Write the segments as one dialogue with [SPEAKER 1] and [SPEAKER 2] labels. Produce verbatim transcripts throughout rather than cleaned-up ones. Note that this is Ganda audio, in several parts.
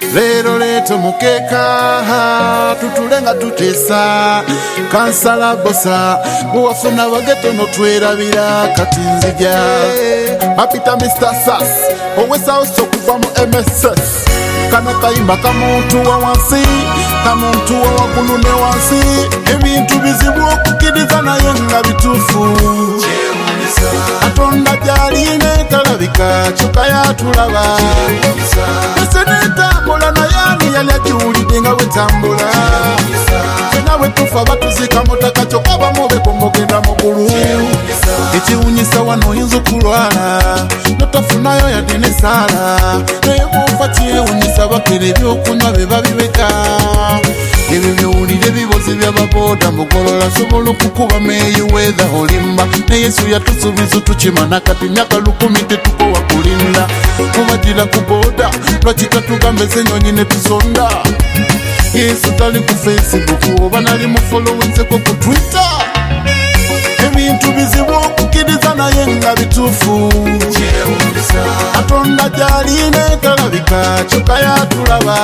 [SPEAKER 1] lero leto mukeka tutulenga tutesa kansala bosa buwafuna bageto no twerabira katinzija apita mister Sass owesa oso kuva mu M S S kana kayimba kamuntu wa wansi kamuntu wa wakulu ne wansi ebintu bizibu okukiriza naye nga bitufu Atonda jaline talabika chuka ya tulaba Senetambula na yani yali ajiulide nga wetambula Nawe tufa batuzika motaka choka bamobe komogenda mugulu Echiunyisa wano yinzu kulwala Notafunayo ya dine sala Naye mufatie unyisa bakere byokunywa beba bibeka Ebi byulire bibozi byababoda mugolola sobolo kukuba meyi weather holimba ne Yesu yatusubiza tukimana kati myaka lukumi tetuko wakulinda mubadila kuboda lwakika tugambe zenyonyi ne tusonda Yesu tali ku Facebook oba nali mu following ko ku Twitter ebintu bizibu okukiriza naye nga bitufu Atonda jaline talabika choka yatulaba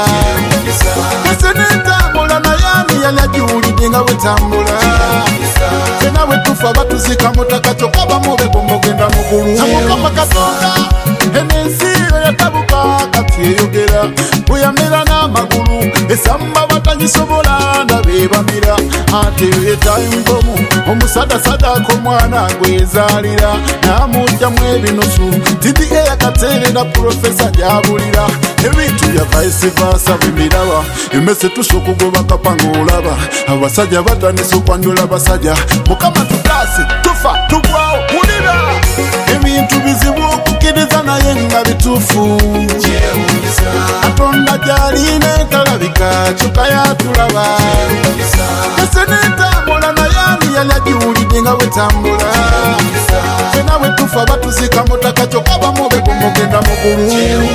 [SPEAKER 1] Senetambula na yani yali ajiulide nga wetambula Nawe tufa batuzika motaka choka bamobe komogenda mugulu Tamukama Katonda enensi yatabuka kati eyogera buyamira n'amagulu esamba batanyisobola ndabebamira ate etayimbomu omusadasada mwana gwezalira namujjamu ebinusu tidi eyakaterera profesa jabulira ebintu bya vice versa bimiraba emese tushokugoba kapanga olaba abasajja batanisa okwanjula basajja mukama tutasi tufa tugwawo mulira ebintu bizibu okukiriza naye nga bitufu Atonda jaline talabika choka yatulaba Senetambula na yani yali ajiulide nga wetambula Nawe tufa batuzika motaka choka bamobe komogenda mugulu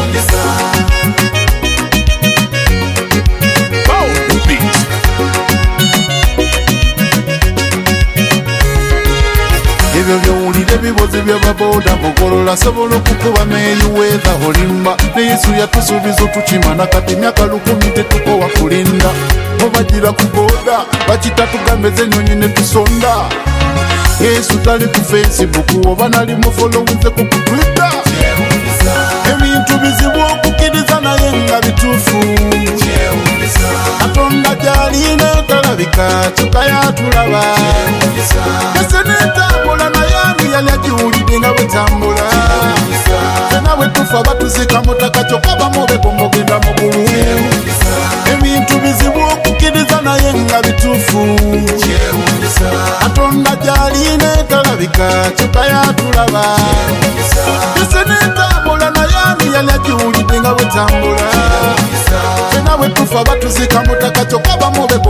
[SPEAKER 1] Ebyo byowulire bibozi byababoda mugolola sobola okukuba meyi weather holimba ne Yesu yatusubiza tukimana kati myaka lukumi tetuko wakulinda mubadira kuboda bakita tugambe zenyonyi ne tusonda Yesu tali ku Facebook oba nali mu following ko ku Twitter ebintu bizibu okukiriza naye nga bitufu Atonda jaline talabika choka yatulaba Senetambula na yani yali ajiulide nga wetambula Nawe tufa batuzika motaka choka bamobe komogenda mugulu ebintu bizibu okukiriza naye nga bitufu Atonda jaline talabika choka yatulaba Senetambula na yani yali ajiulide nga wetambula Nawe tufa batuzika motaka choka bamobe komogenda mugulu ebintu bizibu okukiriza naye nga bitufu Atonda jaline talabika choka yatulaba Senetambula na yani yali ajiulide nga wetambula Nawe tufa batuzika motaka choka bamobe komogenda mugulu ebintu bizibu okukiriza naye nga bitufu Atonda jaline talabika choka yatulaba Senetambula na yani yali ajiulide nga wetambula Nawe tufa batuzika motaka choka bamobe